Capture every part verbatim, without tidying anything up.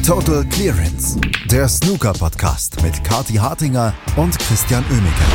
Total Clearance, der Snooker-Podcast mit Kathi Hartinger und Christian Oemeke.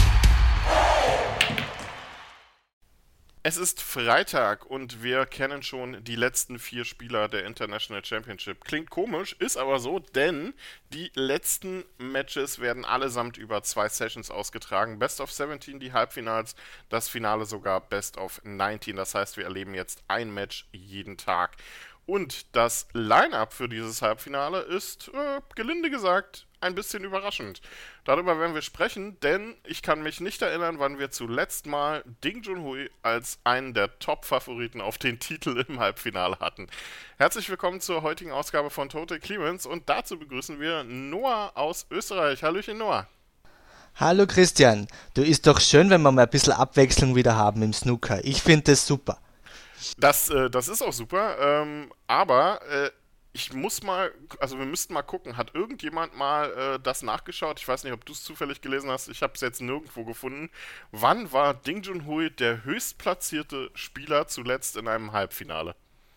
Es ist Freitag und wir kennen schon die letzten vier Spieler der International Championship. Klingt komisch, ist aber so, denn die letzten Matches werden allesamt über zwei Sessions ausgetragen. Best of siebzehn die Halbfinals, das Finale sogar Best of neunzehn. Das heißt, wir erleben jetzt ein Match jeden Tag. Und das Line-Up für dieses Halbfinale ist, äh, gelinde gesagt, ein bisschen überraschend. Darüber werden wir sprechen, denn ich kann mich nicht erinnern, wann wir zuletzt mal Ding Junhui als einen der Top-Favoriten auf den Titel im Halbfinale hatten. Herzlich willkommen zur heutigen Ausgabe von Total Clearance und dazu begrüßen wir Noah aus Österreich. Hallöchen Noah. Hallo Christian, du, ist doch schön, wenn wir mal ein bisschen Abwechslung wieder haben im Snooker. Ich finde das super. Das, äh, das ist auch super, ähm, aber äh, ich muss mal, also wir müssten mal gucken, hat irgendjemand mal äh, das nachgeschaut? Ich weiß nicht, ob du es zufällig gelesen hast, ich habe es jetzt nirgendwo gefunden. Wann war Ding Junhui der höchstplatzierte Spieler zuletzt in einem Halbfinale?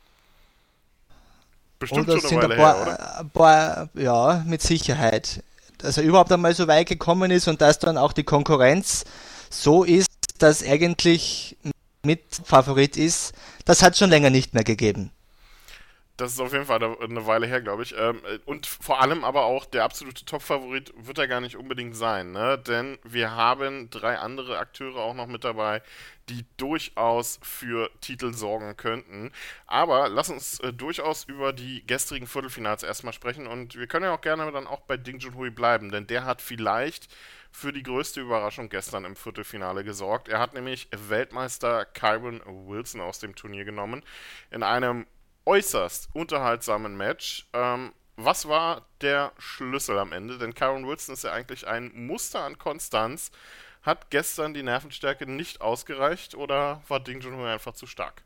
Bestimmt Oder schon eine Weile ein paar, her, oder? ein paar, ja, mit Sicherheit. Dass er überhaupt einmal so weit gekommen ist und dass dann auch die Konkurrenz so ist, dass eigentlich Mitfavorit ist, das hat schon länger nicht mehr gegeben. Das ist auf jeden Fall eine Weile her, glaube ich. Und vor allem aber auch der absolute Top-Favorit wird er gar nicht unbedingt sein, ne? Denn wir haben drei andere Akteure auch noch mit dabei, die durchaus für Titel sorgen könnten. Aber lass uns äh, durchaus über die gestrigen Viertelfinals erstmal sprechen und wir können ja auch gerne dann auch bei Ding Junhui bleiben, denn der hat vielleicht für die größte Überraschung gestern im Viertelfinale gesorgt. Er hat nämlich Weltmeister Kyren Wilson aus dem Turnier genommen in einem äußerst unterhaltsamen Match. Ähm, was war der Schlüssel am Ende? Denn Kyren Wilson ist ja eigentlich ein Muster an Konstanz. Hat gestern die Nervenstärke nicht ausgereicht oder war Ding Junhui einfach zu stark?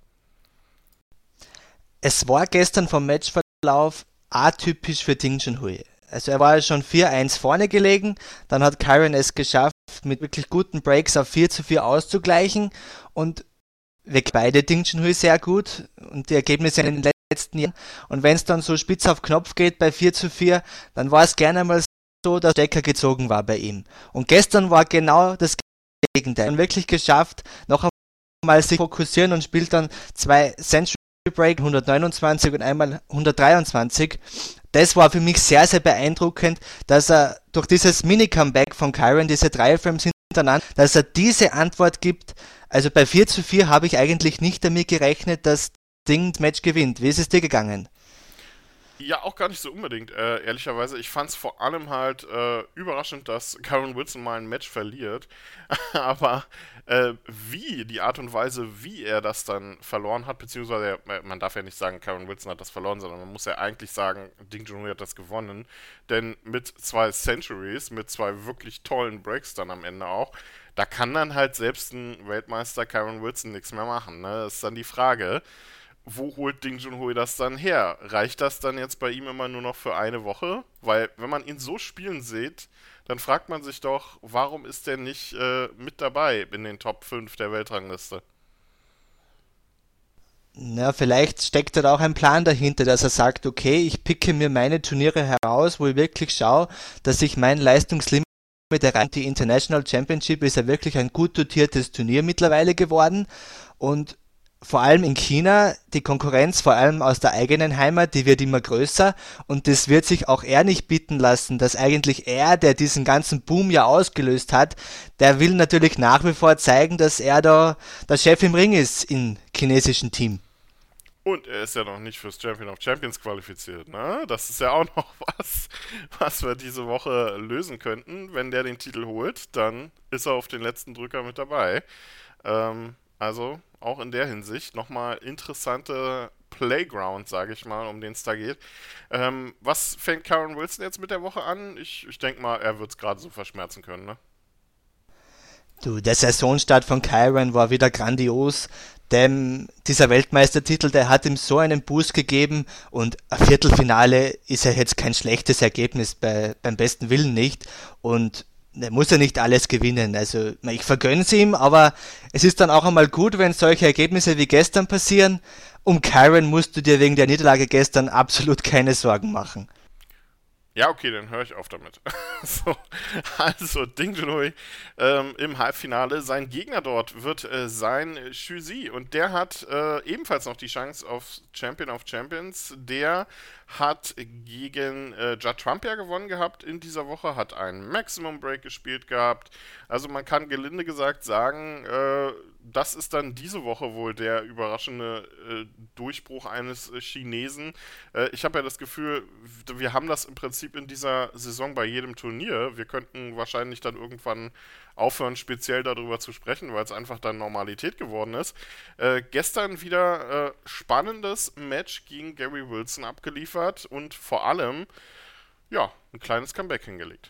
Es war gestern vom Matchverlauf atypisch für Ding Junhui. Also er war schon vier eins vorne gelegen, dann hat Kyren es geschafft, mit wirklich guten Breaks auf vier zu vier auszugleichen und weg beide Ding Junhui sehr gut und die Ergebnisse in den letzten Jahren. Und wenn es dann so spitz auf Knopf geht bei vier zu vier, dann war es gerne mal so, dass der Stecker gezogen war bei ihm. Und gestern war genau das Gegenteil. Er hat wirklich geschafft, noch einmal sich fokussieren und spielt dann zwei Century Break, hundertneunundzwanzig und einmal hundertdreiundzwanzig. Das war für mich sehr, sehr beeindruckend, dass er durch dieses Mini-Comeback von Kyren, diese drei Frames hintereinander, dass er diese Antwort gibt. Also bei vier zu vier habe ich eigentlich nicht damit gerechnet, dass Ding das Match gewinnt. Wie ist es dir gegangen? Ja, auch gar nicht so unbedingt, äh, ehrlicherweise. Ich fand es vor allem halt äh, überraschend, dass Kyren Wilson mal ein Match verliert. Aber äh, wie, die Art und Weise, wie er das dann verloren hat, beziehungsweise man darf ja nicht sagen, Kyren Wilson hat das verloren, sondern man muss ja eigentlich sagen, Ding Junhui hat das gewonnen. Denn mit zwei Centuries, mit zwei wirklich tollen Breaks dann am Ende auch, da kann dann halt selbst ein Weltmeister Kyren Wilson nichts mehr machen, ne? Das ist dann die Frage, wo holt Ding Junhui das dann her? Reicht das dann jetzt bei ihm immer nur noch für eine Woche? Weil, wenn man ihn so spielen sieht, dann fragt man sich doch, warum ist der nicht äh, mit dabei in den Top fünf der Weltrangliste? Na, vielleicht steckt da auch ein Plan dahinter, dass er sagt, okay, ich picke mir meine Turniere heraus, wo ich wirklich schaue, dass ich mein Leistungslimit erreiche. Die International Championship ist ja wirklich ein gut dotiertes Turnier mittlerweile geworden und vor allem in China, die Konkurrenz, vor allem aus der eigenen Heimat, die wird immer größer und das wird sich auch er nicht bieten lassen, dass eigentlich er, der diesen ganzen Boom ja ausgelöst hat, der will natürlich nach wie vor zeigen, dass er da der Chef im Ring ist im chinesischen Team. Und er ist ja noch nicht fürs Champion of Champions qualifiziert, ne? Das ist ja auch noch was, was wir diese Woche lösen könnten. Wenn der den Titel holt, dann ist er auf den letzten Drücker mit dabei. Ähm, also auch in der Hinsicht nochmal interessante Playground, sage ich mal, um den es da geht. Ähm, was fängt Kyren Wilson jetzt mit der Woche an? Ich, ich denke mal, er wird es gerade so verschmerzen können, ne? Du, der Saisonstart von Kyren war wieder grandios, denn dieser Weltmeistertitel, der hat ihm so einen Boost gegeben und ein Viertelfinale ist ja jetzt kein schlechtes Ergebnis, bei, beim besten Willen nicht und er muss ja nicht alles gewinnen, also ich vergönne es ihm, aber es ist dann auch einmal gut, wenn solche Ergebnisse wie gestern passieren um Kyron musst du dir wegen der Niederlage gestern absolut keine Sorgen machen. Ja, okay, dann höre ich auf damit. so, also, Ding Junhui ähm, im Halbfinale. Sein Gegner dort wird äh, sein Xu Zi und der hat äh, ebenfalls noch die Chance auf Champion of Champions. Der hat gegen äh, Judd Trump ja gewonnen gehabt in dieser Woche, hat einen Maximum Break gespielt gehabt. Also man kann gelinde gesagt sagen, äh, das ist dann diese Woche wohl der überraschende äh, Durchbruch eines äh, Chinesen. Äh, ich habe ja das Gefühl, wir haben das im Prinzip in dieser Saison bei jedem Turnier. Wir könnten wahrscheinlich dann irgendwann aufhören, speziell darüber zu sprechen, weil es einfach dann Normalität geworden ist. Äh, gestern wieder äh, spannendes Match gegen Gary Wilson abgeliefert und vor allem, ja, ein kleines Comeback hingelegt.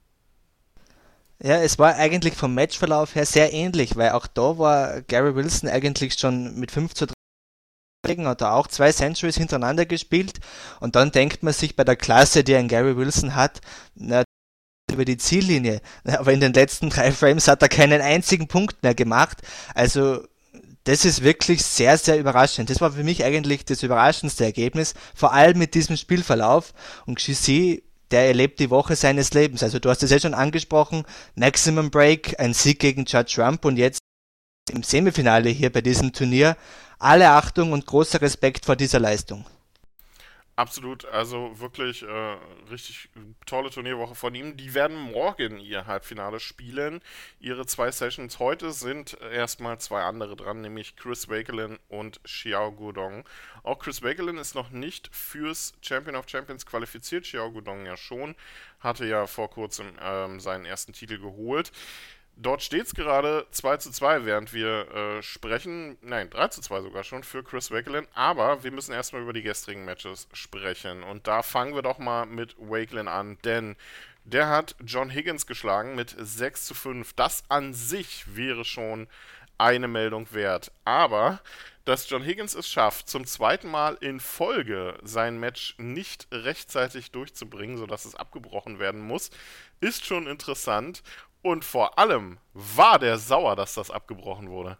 Ja, es war eigentlich vom Matchverlauf her sehr ähnlich, weil auch da war Gary Wilson eigentlich schon mit fünf zu drei, hat er auch zwei Centuries hintereinander gespielt und dann denkt man sich bei der Klasse, die ein Gary Wilson hat, na, über die Ziellinie, aber in den letzten drei Frames hat er keinen einzigen Punkt mehr gemacht, also das ist wirklich sehr, sehr überraschend. Das war für mich eigentlich das überraschendste Ergebnis, vor allem mit diesem Spielverlauf und Xu Zi, der erlebt die Woche seines Lebens, also du hast es ja schon angesprochen, Maximum Break, ein Sieg gegen Judd Trump und jetzt im Semifinale hier bei diesem Turnier, alle Achtung und großer Respekt vor dieser Leistung. Absolut, also wirklich äh, richtig tolle Turnierwoche von ihm. Die werden morgen ihr Halbfinale spielen. Ihre zwei Sessions heute sind erstmal zwei andere dran, nämlich Chris Wakelin und Xiao Guodong. Auch Chris Wakelin ist noch nicht fürs Champion of Champions qualifiziert, Xiao Guodong ja schon, hatte ja vor kurzem ähm, seinen ersten Titel geholt. Dort steht es gerade zwei zu zwei, während wir äh, sprechen. Nein, drei zu zwei sogar schon für Chris Wakelin. Aber wir müssen erstmal über die gestrigen Matches sprechen. Und da fangen wir doch mal mit Wakelin an. Denn der hat John Higgins geschlagen mit sechs zu fünf. Das an sich wäre schon eine Meldung wert. Aber dass John Higgins es schafft, zum zweiten Mal in Folge sein Match nicht rechtzeitig durchzubringen, sodass es abgebrochen werden muss, ist schon interessant. Und vor allem war der sauer, dass das abgebrochen wurde.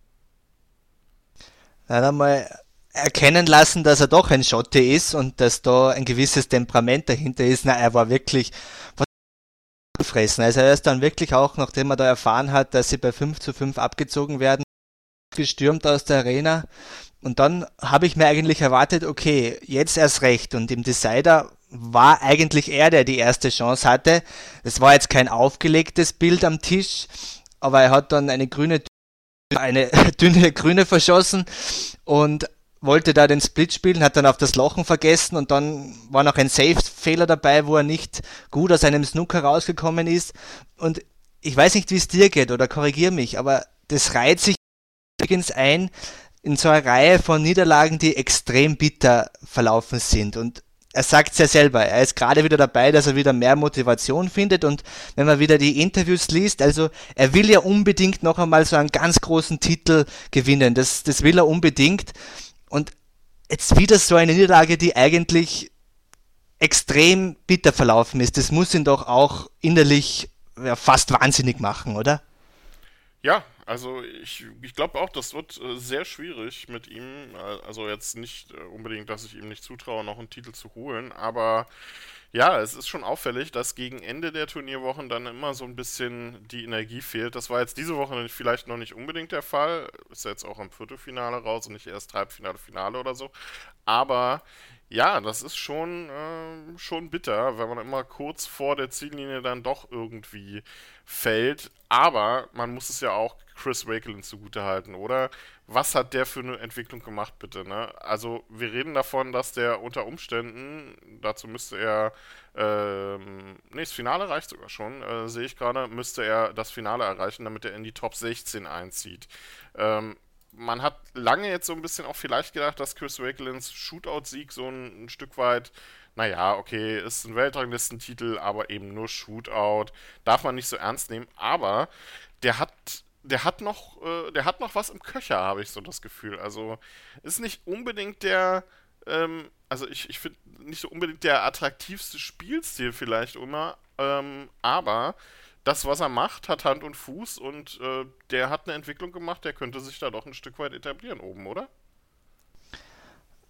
Dann einmal erkennen lassen, dass er doch ein Schotte ist und dass da ein gewisses Temperament dahinter ist. Na, er war wirklich gefressen. Also er ist dann wirklich auch, nachdem er da erfahren hat, dass sie bei fünf zu fünf abgezogen werden, gestürmt aus der Arena. Und dann habe ich mir eigentlich erwartet, okay, jetzt erst recht. Und im Decider war eigentlich er, der die erste Chance hatte. Es war jetzt kein aufgelegtes Bild am Tisch, aber er hat dann eine grüne, eine dünne grüne verschossen und wollte da den Split spielen, hat dann auf das Lochen vergessen und dann war noch ein Safe-Fehler dabei, wo er nicht gut aus einem Snooker rausgekommen ist. Und ich weiß nicht, wie es dir geht oder korrigier mich, aber das reiht sich übrigens ein in so einer Reihe von Niederlagen, die extrem bitter verlaufen sind. Und er sagt es ja selber, er ist gerade wieder dabei, dass er wieder mehr Motivation findet und wenn man wieder die Interviews liest, also er will ja unbedingt noch einmal so einen ganz großen Titel gewinnen, das, das will er unbedingt und jetzt wieder so eine Niederlage, die eigentlich extrem bitter verlaufen ist, das muss ihn doch auch innerlich ja, fast wahnsinnig machen, oder? Ja, also ich, ich glaube auch, das wird äh, sehr schwierig mit ihm. Äh, also jetzt nicht äh, unbedingt, dass ich ihm nicht zutraue, noch einen Titel zu holen, aber ja, es ist schon auffällig, dass gegen Ende der Turnierwochen dann immer so ein bisschen die Energie fehlt. Das war jetzt diese Woche vielleicht noch nicht unbedingt der Fall. Ist ja jetzt auch im Viertelfinale raus und nicht erst Halbfinale, Finale oder so. Aber ja, das ist schon, äh, schon bitter, weil man immer kurz vor der Ziellinie dann doch irgendwie fällt. Aber man muss es ja auch Chris Wakelin zugutehalten, oder? Was hat der für eine Entwicklung gemacht, bitte, ne? Also, wir reden davon, dass der unter Umständen, dazu müsste er, ähm, nee, das Finale reicht sogar schon, äh, sehe ich gerade, müsste er das Finale erreichen, damit er in die Top sechzehn einzieht. Ähm, man hat lange jetzt so ein bisschen auch vielleicht gedacht, dass Chris Wakelins Shootout-Sieg so ein, ein Stück weit, naja, okay, ist ein Weltranglistentitel, aber eben nur Shootout, darf man nicht so ernst nehmen, aber der hat, der hat noch, äh, der hat noch was im Köcher, habe ich so das Gefühl. Also ist nicht unbedingt der, ähm, also ich, ich finde nicht so unbedingt der attraktivste Spielstil vielleicht immer, ähm, aber das, was er macht, hat Hand und Fuß und äh, der hat eine Entwicklung gemacht, der könnte sich da doch ein Stück weit etablieren oben, oder?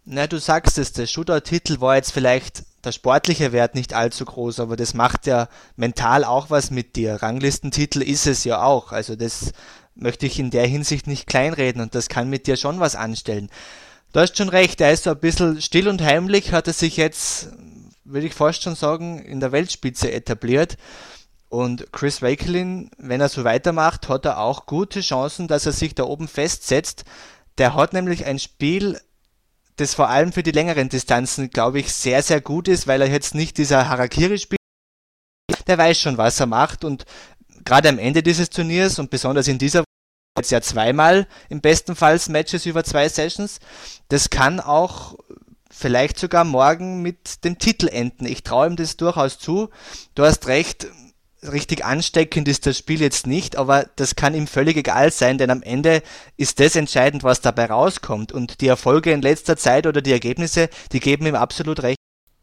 Na, du sagst es, der Shootout-Titel war jetzt vielleicht der sportliche Wert nicht allzu groß, aber das macht ja mental auch was mit dir. Ranglistentitel ist es ja auch, also das möchte ich in der Hinsicht nicht kleinreden und das kann mit dir schon was anstellen. Du hast schon recht, er ist so ein bisschen still und heimlich, hat er sich jetzt, würde ich fast schon sagen, in der Weltspitze etabliert. Und Chris Wakelin, wenn er so weitermacht, hat er auch gute Chancen, dass er sich da oben festsetzt. Der hat nämlich ein Spiel, das vor allem für die längeren Distanzen, glaube ich, sehr, sehr gut ist, weil er jetzt nicht dieser Harakiri spielt. Der weiß schon, was er macht und gerade am Ende dieses Turniers und besonders in dieser Woche jetzt ja zweimal im besten Fall Matches über zwei Sessions, das kann auch vielleicht sogar morgen mit dem Titel enden. Ich traue ihm das durchaus zu. Du hast recht, richtig ansteckend ist das Spiel jetzt nicht, aber das kann ihm völlig egal sein, denn am Ende ist das entscheidend, was dabei rauskommt und die Erfolge in letzter Zeit oder die Ergebnisse, die geben ihm absolut recht.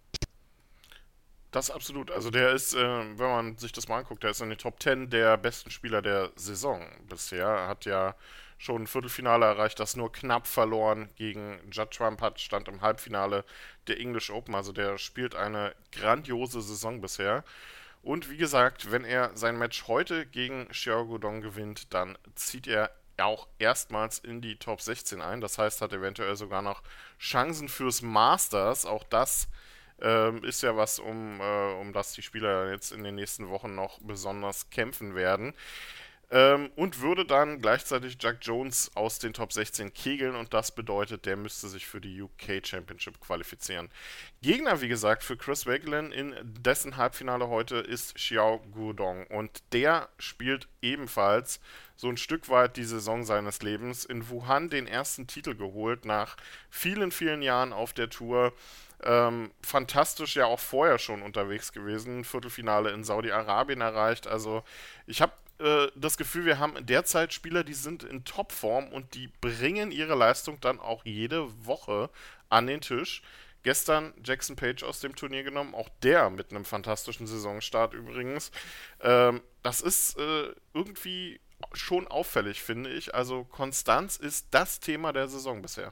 Das absolut. Also der ist, äh, wenn man sich das mal anguckt, der ist in den Top zehn der besten Spieler der Saison bisher. Er hat ja schon ein Viertelfinale erreicht, das nur knapp verloren gegen Judd Trump hat, stand im Halbfinale der English Open. Also der spielt eine grandiose Saison bisher. Und wie gesagt, wenn er sein Match heute gegen Xiao Guodong gewinnt, dann zieht er auch erstmals in die Top sechzehn ein. Das heißt, hat eventuell sogar noch Chancen fürs Masters. Auch das ähm, ist ja was, um, äh, um das die Spieler jetzt in den nächsten Wochen noch besonders kämpfen werden. Ähm, und würde dann gleichzeitig Jack Jones aus den Top sechzehn kegeln und das bedeutet, der müsste sich für die U K Championship qualifizieren. Gegner, wie gesagt, für Chris Wakelin in dessen Halbfinale heute ist Xiao Guodong und der spielt ebenfalls so ein Stück weit die Saison seines Lebens. In Wuhan den ersten Titel geholt nach vielen, vielen Jahren auf der Tour. Ähm, fantastisch ja auch vorher schon unterwegs gewesen. Viertelfinale in Saudi-Arabien erreicht. Also ich habe äh, das Gefühl, wir haben derzeit Spieler, die sind in Topform und die bringen ihre Leistung dann auch jede Woche an den Tisch. Gestern Jackson Page aus dem Turnier genommen, auch der mit einem fantastischen Saisonstart übrigens. Ähm, das ist äh, irgendwie schon auffällig, finde ich. Also Konstanz ist das Thema der Saison bisher.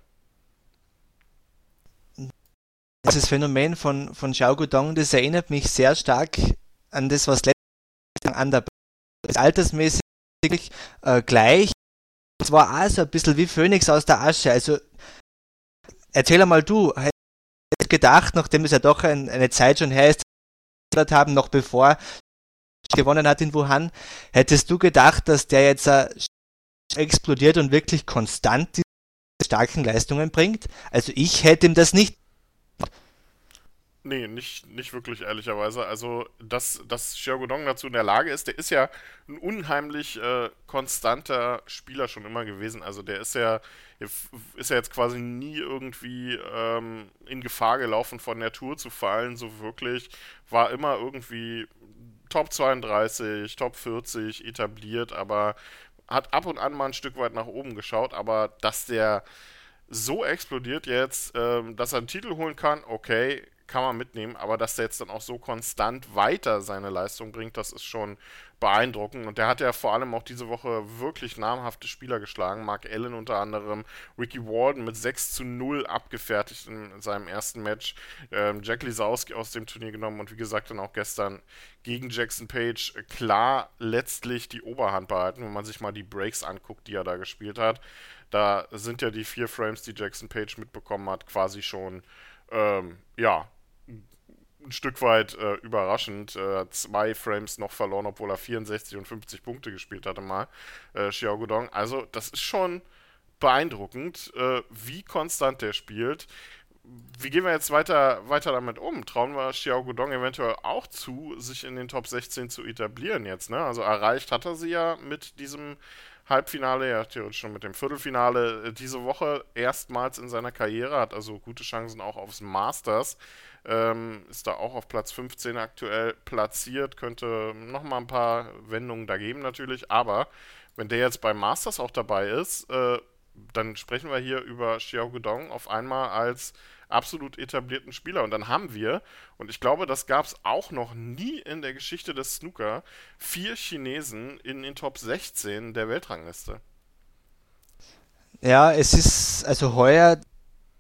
Dieses Phänomen von, von Xiao Guodong, das erinnert mich sehr stark an das, was letztes an der ist altersmäßig äh, gleich. Es war auch so ein bisschen wie Phönix aus der Asche. Also erzähl einmal du, hättest gedacht, nachdem es ja doch ein, eine Zeit schon her ist, haben, noch bevor er gewonnen hat in Wuhan, hättest du gedacht, dass der jetzt äh, explodiert und wirklich konstant diese starken Leistungen bringt? Also ich hätte ihm das nicht. Nee, nicht, nicht wirklich, ehrlicherweise. Also, dass, dass Xiao Guodong dazu in der Lage ist, der ist ja ein unheimlich äh, konstanter Spieler schon immer gewesen. Also, der ist ja, ist ja jetzt quasi nie irgendwie ähm, in Gefahr gelaufen, von der Tour zu fallen, so wirklich. War immer irgendwie Top zweiunddreißig, Top vierzig etabliert, aber hat ab und an mal ein Stück weit nach oben geschaut. Aber dass der so explodiert jetzt, ähm, dass er einen Titel holen kann, okay, kann man mitnehmen, aber dass der jetzt dann auch so konstant weiter seine Leistung bringt, das ist schon beeindruckend. Und der hat ja vor allem auch diese Woche wirklich namhafte Spieler geschlagen. Mark Allen unter anderem, Ricky Walden mit sechs zu null abgefertigt in seinem ersten Match, ähm, Jack Lisowski aus dem Turnier genommen und wie gesagt dann auch gestern gegen Jackson Page klar letztlich die Oberhand behalten, wenn man sich mal die Breaks anguckt, die er da gespielt hat. Da sind ja die vier Frames, die Jackson Page mitbekommen hat, quasi schon ähm, ja, ein Stück weit äh, überraschend. Äh, zwei Frames noch verloren, obwohl er vierundsechzig und fünfzig Punkte gespielt hatte mal. Äh, Xiao Guodong. Also das ist schon beeindruckend, äh, wie konstant der spielt. Wie gehen wir jetzt weiter, weiter damit um? Trauen wir Xiao Guodong eventuell auch zu, sich in den Top sechzehn zu etablieren jetzt, ne? Also erreicht hat er sie ja mit diesem Halbfinale, ja theoretisch schon mit dem Viertelfinale diese Woche erstmals in seiner Karriere, hat also gute Chancen auch aufs Masters, ähm, ist da auch auf Platz fünfzehn aktuell platziert, könnte nochmal ein paar Wendungen da geben natürlich, aber wenn der jetzt beim Masters auch dabei ist, äh, dann sprechen wir hier über Xiao Guodong auf einmal als absolut etablierten Spieler. Und dann haben wir, und ich glaube, das gab es auch noch nie in der Geschichte des Snooker, vier Chinesen in den Top sechzehn der Weltrangliste. Ja, es ist also heuer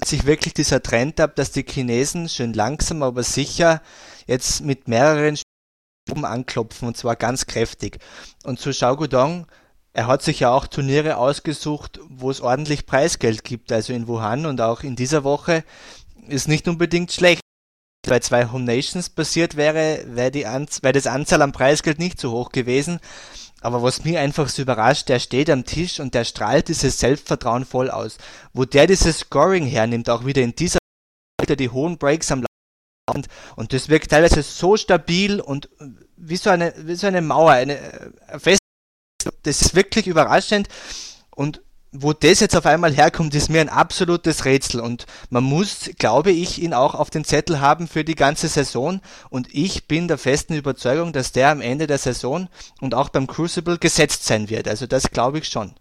sich wirklich dieser Trend ab, dass die Chinesen schön langsam, aber sicher jetzt mit mehreren Spielen anklopfen, und zwar ganz kräftig. Und zu Xiao Guodong, er hat sich ja auch Turniere ausgesucht, wo es ordentlich Preisgeld gibt, also in Wuhan und auch in dieser Woche ist nicht unbedingt schlecht. Bei zwei Home Nations passiert wäre, wäre die Anz- wäre das Anzahl am Preisgeld nicht so hoch gewesen. Aber was mich einfach so überrascht, der steht am Tisch und der strahlt dieses Selbstvertrauen voll aus. Wo der dieses Scoring hernimmt, auch wieder in dieser Zeit, die hohen Breaks am Laufen, und das wirkt teilweise so stabil und wie so eine, wie so eine Mauer, eine, eine feste, das ist wirklich überraschend. Und wo das jetzt auf einmal herkommt, ist mir ein absolutes Rätsel und man muss, glaube ich, ihn auch auf den Zettel haben für die ganze Saison und ich bin der festen Überzeugung, dass der am Ende der Saison und auch beim Crucible gesetzt sein wird. Also das glaube ich schon.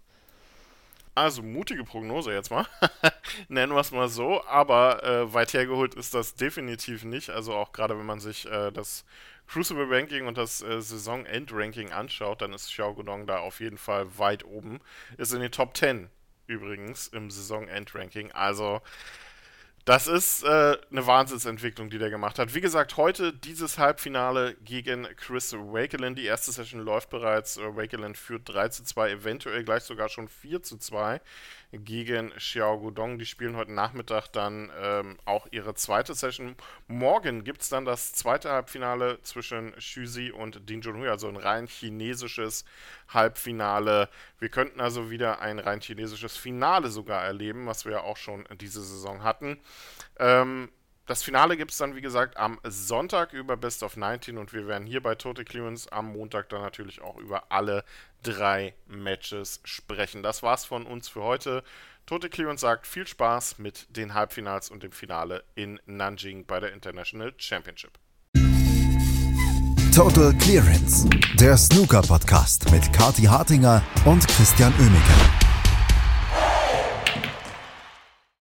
Also mutige Prognose jetzt mal, nennen wir es mal so, aber äh, weit hergeholt ist das definitiv nicht, also auch gerade wenn man sich äh, das Crucible Ranking und das äh, Saison-End-Ranking anschaut, dann ist Xiao Guodong da auf jeden Fall weit oben, ist in den Top zehn übrigens im Saison-End-Ranking, also das ist äh, eine Wahnsinnsentwicklung, die der gemacht hat. Wie gesagt, heute dieses Halbfinale gegen Chris Wakelin. Die erste Session läuft bereits. Äh, Wakelin führt drei zu zwei, eventuell gleich sogar schon vier zu zwei gegen Xiao Guodong. Die spielen heute Nachmittag dann ähm, auch ihre zweite Session. Morgen gibt es dann das zweite Halbfinale zwischen Xu Zi und Ding Junhui, also ein rein chinesisches Halbfinale. Wir könnten also wieder ein rein chinesisches Finale sogar erleben, was wir ja auch schon diese Saison hatten. Ähm, das Finale gibt es dann, wie gesagt, am Sonntag über Best of neunzehn und wir werden hier bei Total Clearance am Montag dann natürlich auch über alle drei Matches sprechen. Das war's von uns für heute. Total Clearance sagt viel Spaß mit den Halbfinals und dem Finale in Nanjing bei der International Championship. Total Clearance, der Snooker-Podcast mit Kathi Hartinger und Christian Oemeke.